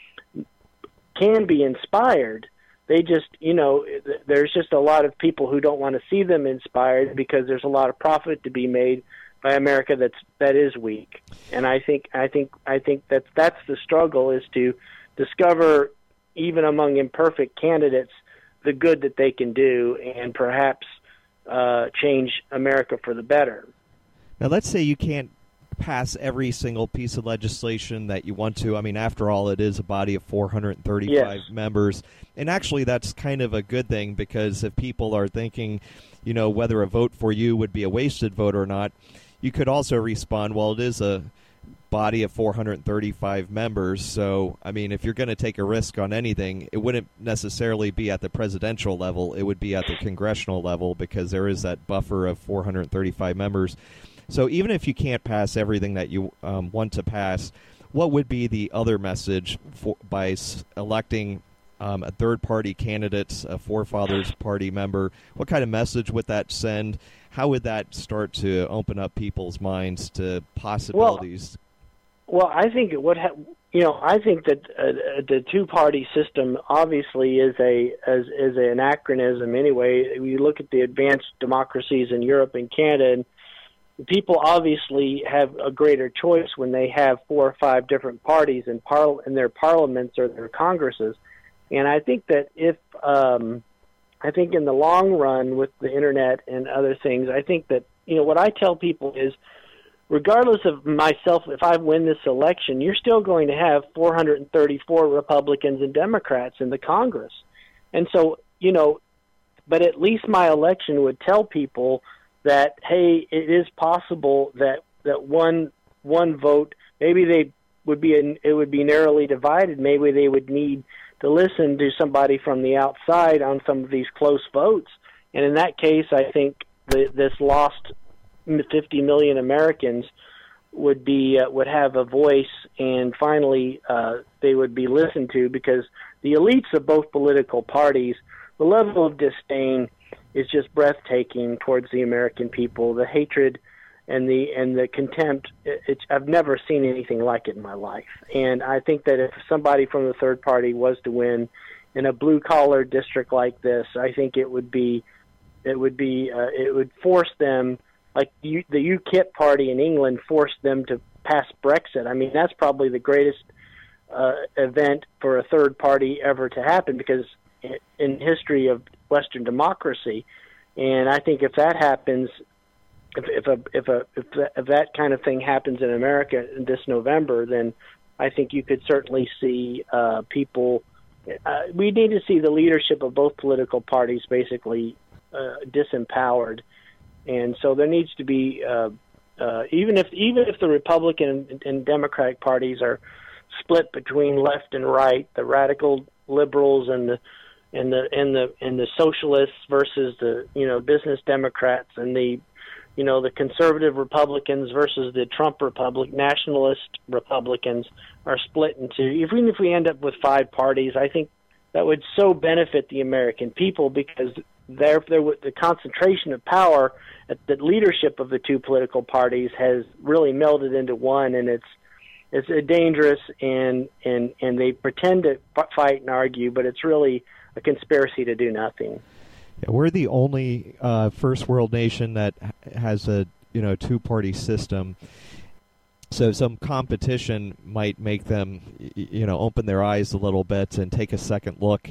[SPEAKER 2] can be inspired. They just, you know, there's just a lot of people who don't want to see them inspired because there's a lot of profit to be made by America that's that is weak. And I think I think I think that that's the struggle, is to discover, even among imperfect candidates, the good that they can do, and perhaps uh, change America for the better.
[SPEAKER 1] Now, let's say you can't pass every single piece of legislation that you want to. I mean, after all, it is a body of four hundred thirty-five
[SPEAKER 2] yes.
[SPEAKER 1] members. And actually, that's kind of a good thing, because if people are thinking, you know, whether a vote for you would be a wasted vote or not, you could also respond, well, it is a body of four hundred thirty-five members. So, I mean, if you're going to take a risk on anything, it wouldn't necessarily be at the presidential level. It would be at the congressional level, because there is that buffer of four hundred thirty-five members. So even if you can't pass everything that you um, want to pass, what would be the other message for, by s- electing um, a third-party candidate, a forefathers party member? What kind of message would that send? How would that start to open up people's minds to possibilities?
[SPEAKER 2] Well, well I think what ha- you know, I think that uh, the two-party system obviously is a as is an anachronism anyway. You look at the advanced democracies in Europe and Canada, and people obviously have a greater choice when they have four or five different parties in par- in their parliaments or their congresses. And I think that if um, I think in the long run, with the internet and other things, I think that, you know, what I tell people is, regardless of myself, if I win this election, you're still going to have four hundred thirty-four Republicans and Democrats in the Congress. And so, you know, but at least my election would tell people that, hey, it is possible that, that one one vote, maybe they would be in, it would be narrowly divided. Maybe they would need to listen to somebody from the outside on some of these close votes. And in that case, I think the, this lost fifty million Americans would be uh, would have a voice, and finally uh, they would be listened to, because the elites of both political parties, the level of disdain is just breathtaking towards the American people. The hatred and the and the contempt, it, it's, I've never seen anything like it in my life. And I think that if somebody from the third party was to win in a blue-collar district like this, I think it would be it would be uh, it would force them, like the, the UKIP party in England forced them to pass Brexit. I mean, that's probably the greatest uh, event for a third party ever to happen, because in history of Western democracy. And I think if that happens, if if a if a if, the, if that kind of thing happens in America this November, then I think you could certainly see uh, people. Uh, we need to see the leadership of both political parties basically uh, disempowered, and so there needs to be uh, uh, even if even if the Republican and, and Democratic parties are split between left and right, the radical liberals and the and the and the and the socialists versus the you know business Democrats, and the you know the conservative Republicans versus the Trump Republic nationalist Republicans are split into. Even if we end up with five parties, I think that would so benefit the American people, because there there the concentration of power at the leadership of the two political parties has really melded into one, and it's it's dangerous, and and and they pretend to fight and argue, but it's really a conspiracy to do nothing.
[SPEAKER 1] Yeah, we're the only uh, first world nation that has a you know two party system. So some competition might make them you know open their eyes a little bit and take a second look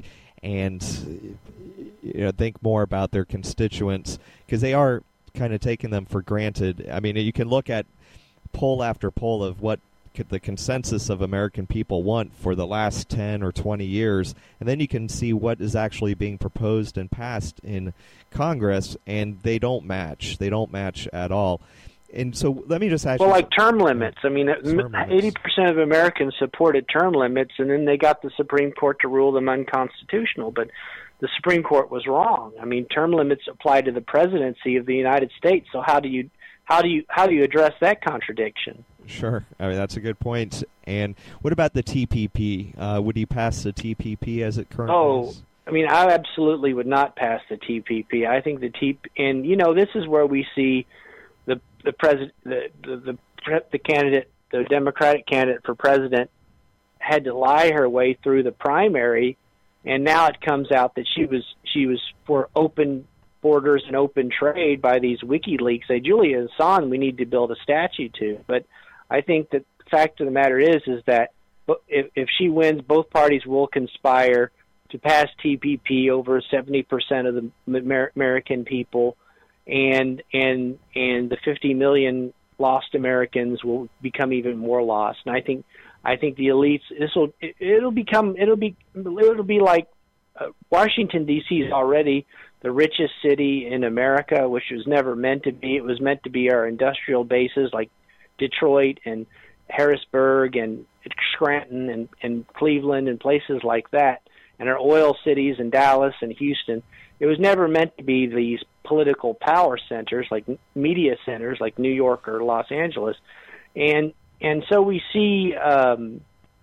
[SPEAKER 1] and you know think more about their constituents, because they are kind of taking them for granted. I mean, you can look at poll after poll of what the consensus of American people want for the last ten or twenty years, and then you can see what is actually being proposed and passed in Congress, and they don't match. They don't match at all. And so let me just ask
[SPEAKER 2] well,
[SPEAKER 1] you...
[SPEAKER 2] Well, like term limits. I mean, eighty percent of Americans supported term limits, and then they got the Supreme Court to rule them unconstitutional, but the Supreme Court was wrong. I mean, term limits apply to the presidency of the United States, so how do you how do you how do you address that contradiction?
[SPEAKER 1] Sure. I mean, that's a good point. And what about the T P P? Uh, would you pass the T P P as it currently
[SPEAKER 2] oh,
[SPEAKER 1] is?
[SPEAKER 2] I mean, I absolutely would not pass the T P P. I think the T and you know this is where we see the the president the the the, the candidate the Democratic candidate for president had to lie her way through the primary, and now it comes out that she was she was for open borders and open trade by these WikiLeaks. Say, Julia Assange, we need to build a statue to, but I think that the fact of the matter is, is that if, if she wins, both parties will conspire to pass T P P over seventy percent of the Amer- American people, and and and the fifty million lost Americans will become even more lost. And I think I think the elites, this will it, it'll become it'll be it'll be like uh, Washington D C is already the richest city in America, which was never meant to be. It was meant to be our industrial bases, like Detroit and Harrisburg and Scranton and, and Cleveland and places like that, and our oil cities in Dallas and Houston. It was never meant to be these political power centers, like media centers like New York or Los Angeles. And and so we see um,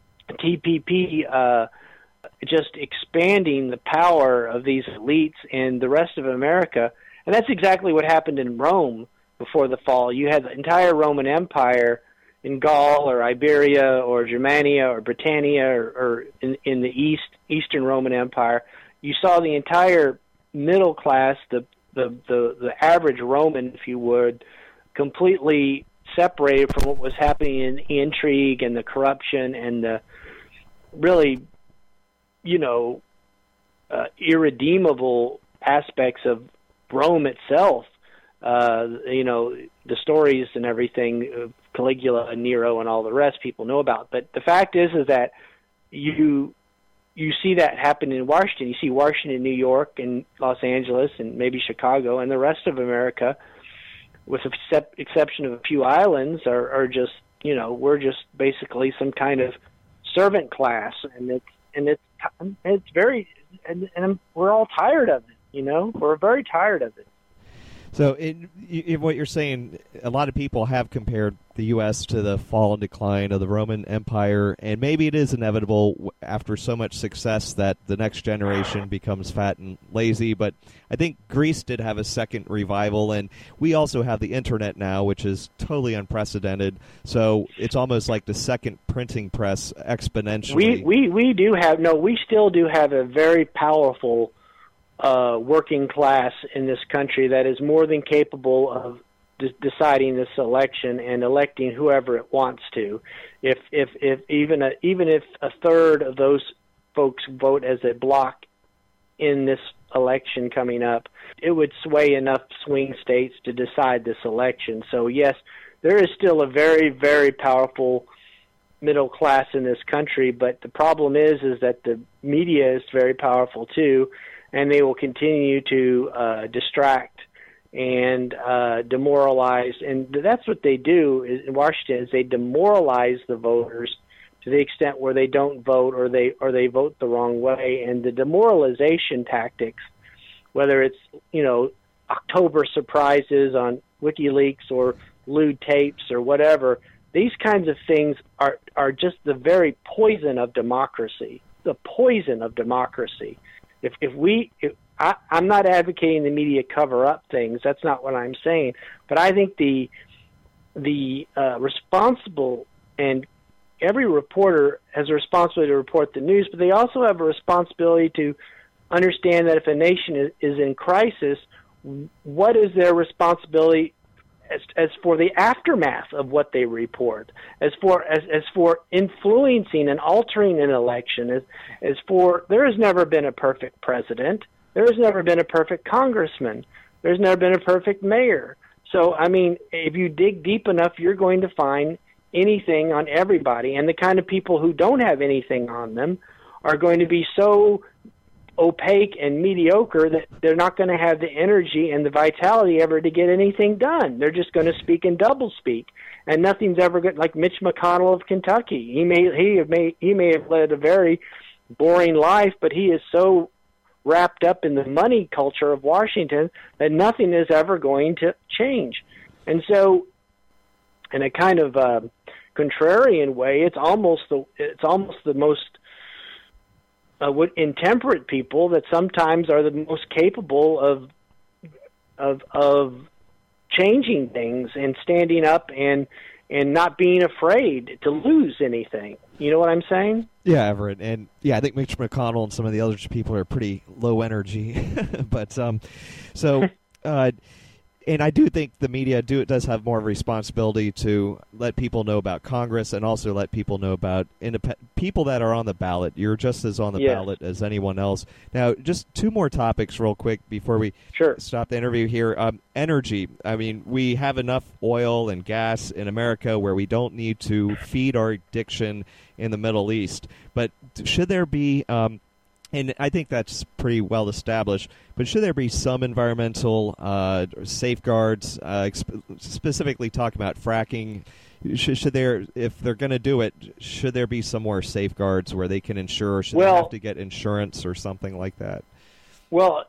[SPEAKER 2] T P P uh, just expanding the power of these elites in the rest of America. And that's exactly what happened in Rome before the fall. You had the entire Roman Empire in Gaul or Iberia or Germania or Britannia or, or in, in the East, Eastern Roman Empire. You saw the entire middle class, the, the, the, the average Roman, if you would, completely separated from what was happening in the intrigue and the corruption and the really, you know, uh, irredeemable aspects of Rome itself. Uh, you know, the stories and everything, uh, Caligula and Nero and all the rest people know about. But the fact is, is that you you see that happen in Washington. You see Washington, New York, and Los Angeles, and maybe Chicago, and the rest of America with the excep- exception of a few islands, are, are just, you know, we're just basically some kind of servant class, and it's and it's it's very, and, and we're all tired of it. You know, we're very tired of it.
[SPEAKER 1] So, in, in what you're saying, a lot of people have compared the U S to the fall and decline of the Roman Empire, and maybe it is inevitable after so much success that the next generation becomes fat and lazy, but I think Greece did have a second revival, and we also have the Internet now, which is totally unprecedented, so it's almost like the second printing press exponentially.
[SPEAKER 2] We, we, we do have, no, we still do have a very powerful Uh, working class in this country that is more than capable of de- deciding this election and electing whoever it wants to. If if if even a, even if a third of those folks vote as a block in this election coming up, it would sway enough swing states to decide this election. So yes, there is still a very very powerful middle class in this country, but the problem is is that the media is very powerful too. And they will continue to uh, distract and uh, demoralize, and that's what they do in Washington. Is they demoralize the voters to the extent where they don't vote, or they or they vote the wrong way. And the demoralization tactics, whether it's you know October surprises on WikiLeaks or lewd tapes or whatever, these kinds of things are are just the very poison of democracy. The poison of democracy. If if we, if, I, I'm not advocating the media cover up things. That's not what I'm saying. But I think the the uh, responsible, and every reporter has a responsibility to report the news, but they also have a responsibility to understand that if a nation is, is in crisis, what is their responsibility as, as for the aftermath of what they report, as for as, as for influencing and altering an election, as, as for there has never been a perfect president, there has never been a perfect congressman, there's never been a perfect mayor. So, I mean, if you dig deep enough, you're going to find anything on everybody, and the kind of people who don't have anything on them are going to be so opaque and mediocre that they're not going to have the energy and the vitality ever to get anything done. They're just going to speak in doublespeak, and nothing's ever good. Like Mitch McConnell of Kentucky, he may he have may he may have led a very boring life, but he is so wrapped up in the money culture of Washington that nothing is ever going to change. And so, in a kind of uh, contrarian way, it's almost the it's almost the most Uh, what intemperate people that sometimes are the most capable of of of changing things and standing up and and not being afraid to lose anything. You know what I'm saying?
[SPEAKER 1] Yeah, Everett, and yeah, I think Mitch McConnell and some of the other people are pretty low energy, but um, so. Uh, And I do think the media do it does have more of a responsibility to let people know about Congress and also let people know about independ- people that are on the ballot. You're just as on the
[SPEAKER 2] yes.
[SPEAKER 1] ballot as anyone else. Now, just two more topics real quick before we
[SPEAKER 2] sure.
[SPEAKER 1] stop the interview here. Um, energy. I mean, we have enough oil and gas in America where we don't need to feed our addiction in the Middle East. But should there be... Um, And I think that's pretty well established. But should there be some environmental uh, safeguards, uh, exp- specifically talking about fracking? Should, should there, if they're going to do it, should there be some more safeguards where they can insure? Should
[SPEAKER 2] well,
[SPEAKER 1] they have to get insurance or something like that?
[SPEAKER 2] Well,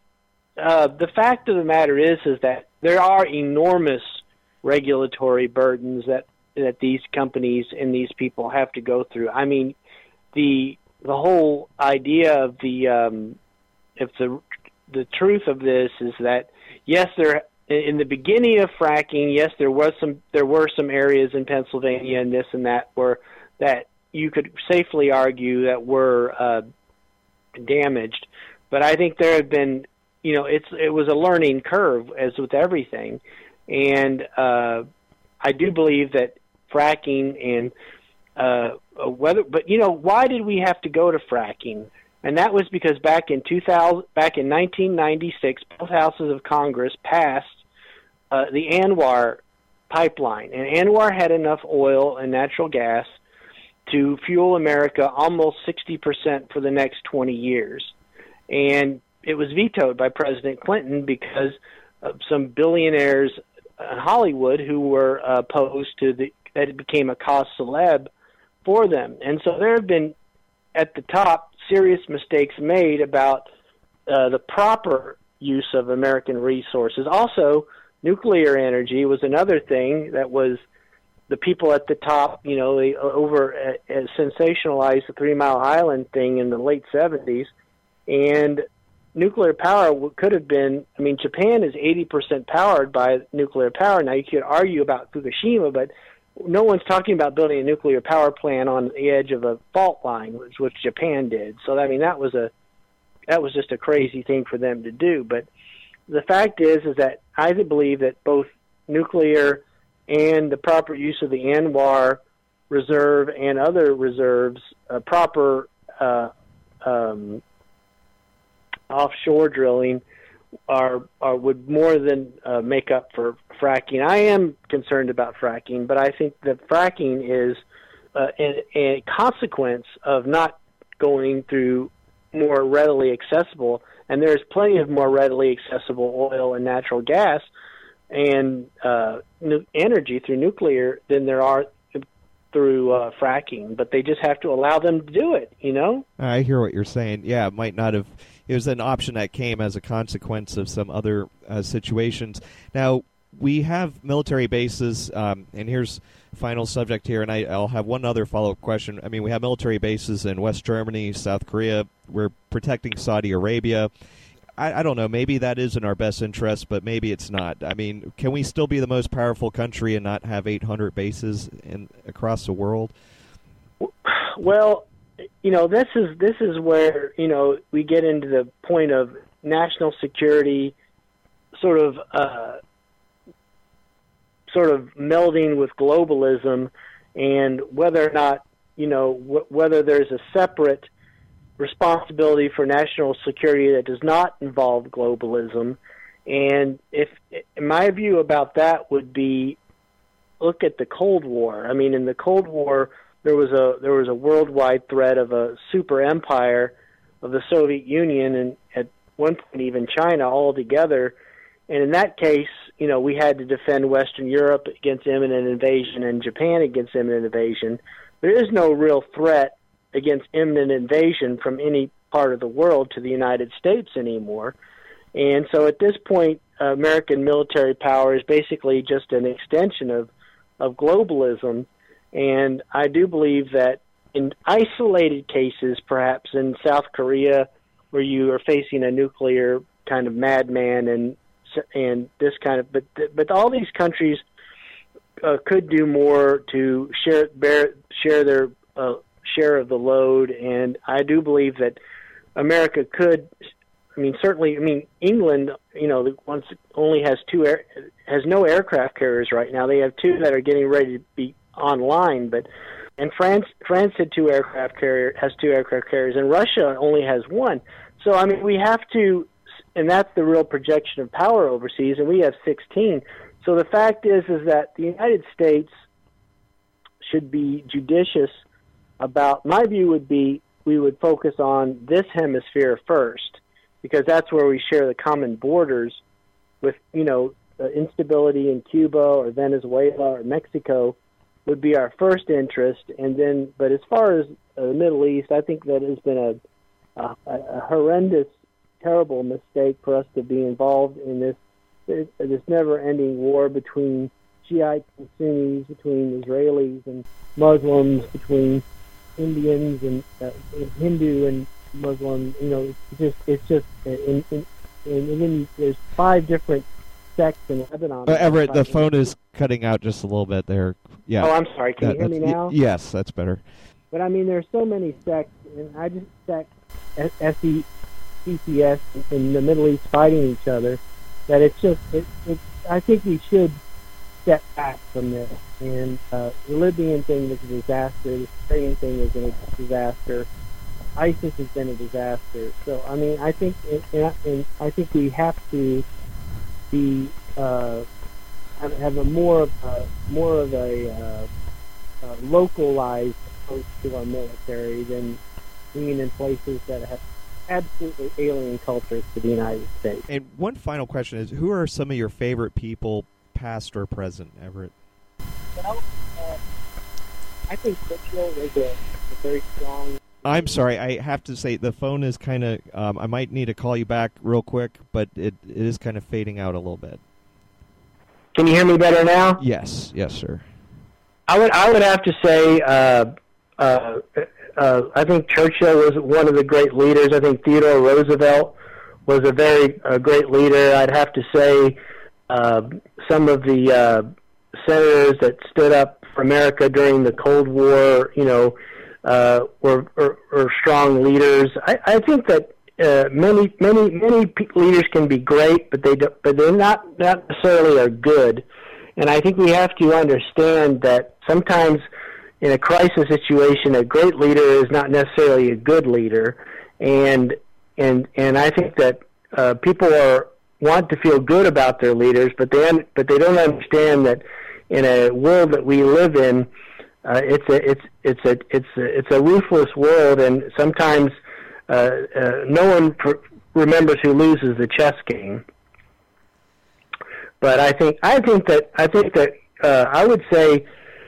[SPEAKER 2] uh, the fact of the matter is, is that there are enormous regulatory burdens that that these companies and these people have to go through. I mean, the The whole idea of the, um, if the the truth of this is that yes, there in the beginning of fracking, yes, there was some there were some areas in Pennsylvania and this and that where that you could safely argue that were uh, damaged, but I think there have been, you know, it's it was a learning curve as with everything, and uh, I do believe that fracking and uh, whether, but you know, why did we have to go to fracking? And that was because back in two thousand, back in nineteen ninety-six, both houses of Congress passed uh, the ANWR pipeline, and ANWR had enough oil and natural gas to fuel America almost sixty percent for the next twenty years, and it was vetoed by President Clinton because of some billionaires in Hollywood who were uh, opposed to the that it became a cause celeb for them. And so there have been, at the top, serious mistakes made about uh, the proper use of American resources. Also, nuclear energy was another thing that was the people at the top, you know, they over uh, uh, sensationalized the Three Mile Island thing in the late seventies. And nuclear power could have been, I mean, Japan is eighty percent powered by nuclear power. Now, you could argue about Fukushima, but no one's talking about building a nuclear power plant on the edge of a fault line, which, which Japan did. So, I mean, that was a that was just a crazy thing for them to do. But the fact is, is that I believe that both nuclear and the proper use of the ANWR reserve and other reserves, uh, proper uh, um, offshore drilling, are, are would more than uh, make up for fracking. I am concerned about fracking, but I think that fracking is uh, a, a consequence of not going through more readily accessible, and there's plenty of more readily accessible oil and natural gas and uh, nu- energy through nuclear than there are through uh, fracking, but they just have to allow them to do it, you know?
[SPEAKER 1] I hear what you're saying. Yeah, it might not have... It was an option that came as a consequence of some other uh, situations. Now, we have military bases, um, and here's final subject here, and I, I'll have one other follow-up question. I mean, we have military bases in West Germany, South Korea. We're protecting Saudi Arabia. I, I don't know. Maybe that is in our best interest, but maybe it's not. I mean, can we still be the most powerful country and not have eight hundred bases in, across the world?
[SPEAKER 2] Well, you know, this is this is where, you know, we get into the point of national security sort of uh, sort of melding with globalism, and whether or not, you know, wh- whether there's a separate responsibility for national security that does not involve globalism. And if, in my view about that would be, look at the Cold War. I mean, in the Cold War, there was a there was a worldwide threat of a super empire of the Soviet Union, and at one point even China all together. And in that case, you know, we had to defend Western Europe against imminent invasion and Japan against imminent invasion. There is no real threat against imminent invasion from any part of the world to the United States anymore. And so at this point, uh, American military power is basically just an extension of, of globalism. And I do believe that in isolated cases, perhaps in South Korea, where you are facing a nuclear kind of madman and and this kind of, but but all these countries uh, could do more to share bear, share their uh, share of the load, and I do believe that America could. I mean, certainly. I mean, England, you know, once only has two air, has no aircraft carriers right now. They have two that are getting ready to be online, but and France France had two aircraft carrier has two aircraft carriers, and Russia only has one. So I mean, we have to, and that's the real projection of power overseas, and we have sixteen. So the fact is, is that the United States should be judicious about. My view would be we would focus on this hemisphere first, because that's where we share the common borders with, you know, uh, instability in Cuba or Venezuela or Mexico would be our first interest. And then, but as far as uh, the Middle East, I think that has been a, a, a horrendous, terrible mistake for us to be involved in this this never-ending war between Shiites and Sunnis, between Israelis and Muslims, between Indians and uh, Hindu and Muslim. You know, it's just it's just in, in, in, and then there's five different sects in Lebanon.
[SPEAKER 1] Uh, Everett, the phone is cutting out just a little bit there. Yeah.
[SPEAKER 2] Oh, I'm sorry. Can
[SPEAKER 1] that,
[SPEAKER 2] you hear me now?
[SPEAKER 1] Y- yes, that's better.
[SPEAKER 2] But I mean, there's so many sects, and I just sect S E C S in the Middle East fighting each other, that it's just it, it I think we should step back from this. And uh, the Libyan thing was a disaster. The Syrian thing was a disaster. ISIS has been a disaster. So I mean, I think it, and, and I think we have to be uh, have, have a more of a, more of a uh, uh, localized approach to our military than being in places that have absolutely alien cultures to the United States.
[SPEAKER 1] And one final question is, who are some of your favorite people past or present, Everett?
[SPEAKER 2] Well, uh, I think Churchill was a, a very strong...
[SPEAKER 1] I'm sorry, I have to say the phone is kind of, um, I might need to call you back real quick, but it, it is kind of fading out a little bit.
[SPEAKER 2] Can you hear me better now?
[SPEAKER 1] Yes, yes, sir.
[SPEAKER 2] I would I would have to say uh, uh, uh, I think Churchill was one of the great leaders. I think Theodore Roosevelt was a very uh, great leader. I'd have to say uh, some of the uh, senators that stood up for America during the Cold War, you know, uh, were, were, were strong leaders. I, I think that uh, many many many leaders can be great, but they do, but they're not not necessarily are good. And I think we have to understand that sometimes in a crisis situation, a great leader is not necessarily a good leader. And and and I think that uh, people are want to feel good about their leaders, but they un- but they don't understand that in a world that we live in, uh, it's a it's it's a it's a, it's a ruthless world, and sometimes uh, uh, no one pr- remembers who loses the chess game. But I think I think that I think that uh, I would say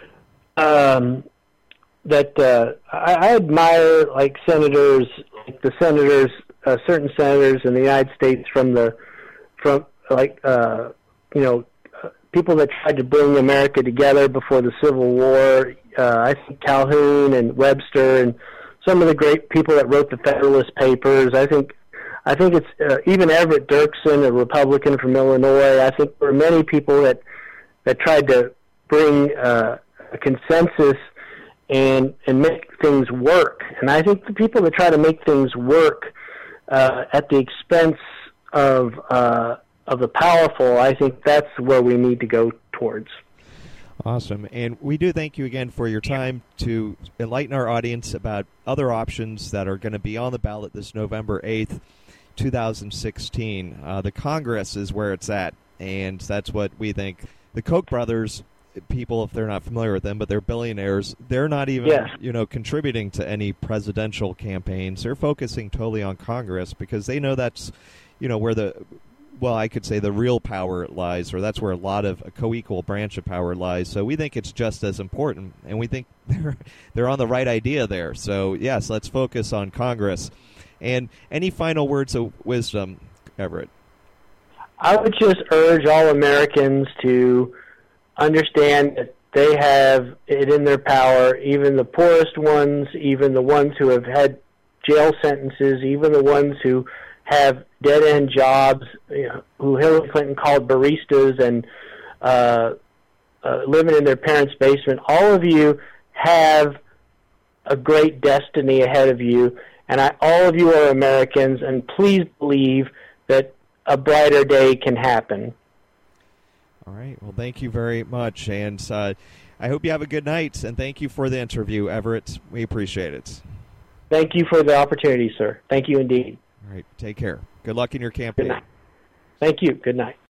[SPEAKER 2] um, that uh, I, I admire like senators, like the senators, uh, certain senators in the United States from the from like uh, you know uh, people that tried to bring America together before the Civil War. Uh, I think Calhoun and Webster and some of the great people that wrote the Federalist Papers. I think. I think it's uh, even Everett Dirksen, a Republican from Illinois. I think there were many people that that tried to bring uh, a consensus and and make things work. And I think the people that try to make things work uh, at the expense of uh, of the powerful, I think that's where we need to go towards.
[SPEAKER 1] Awesome. And we do thank you again for your time to enlighten our audience about other options that are going to be on the ballot this November eighth. two thousand sixteen. Uh, the Congress is where it's at, and that's what we think. The Koch brothers, people, if they're not familiar with them, but they're billionaires, they're not even
[SPEAKER 2] yes.
[SPEAKER 1] you know, contributing to any presidential campaigns. They're focusing totally on Congress because they know that's, you know, where the, well, I could say the real power lies, or that's where a lot of a co-equal branch of power lies. So we think it's just as important, and we think they're they're on the right idea there. So, yes, let's focus on Congress. And any final words of wisdom, Everett?
[SPEAKER 2] I would just urge all Americans to understand that they have it in their power, even the poorest ones, even the ones who have had jail sentences, even the ones who have dead-end jobs, you know, who Hillary Clinton called baristas and uh, uh, living in their parents' basement. All of you have a great destiny ahead of you. And I, all of you are Americans, and please believe that a brighter day can happen.
[SPEAKER 1] All right. Well, thank you very much, and uh, I hope you have a good night, and thank you for the interview, Everett. We appreciate it.
[SPEAKER 2] Thank you for the opportunity, sir. Thank you indeed.
[SPEAKER 1] All right. Take care. Good luck in your campaign.
[SPEAKER 2] Good night. Thank you. Good night.